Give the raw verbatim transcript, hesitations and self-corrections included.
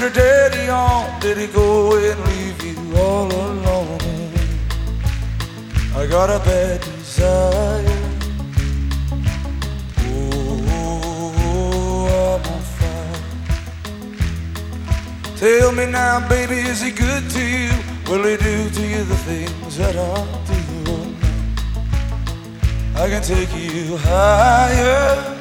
your daddy on? Did he go away and leave you all alone? I got a bad desire. Oh, I'm on fire. Tell me now, baby, is he good to you? Will he do to you the things that I do? I can take you higher.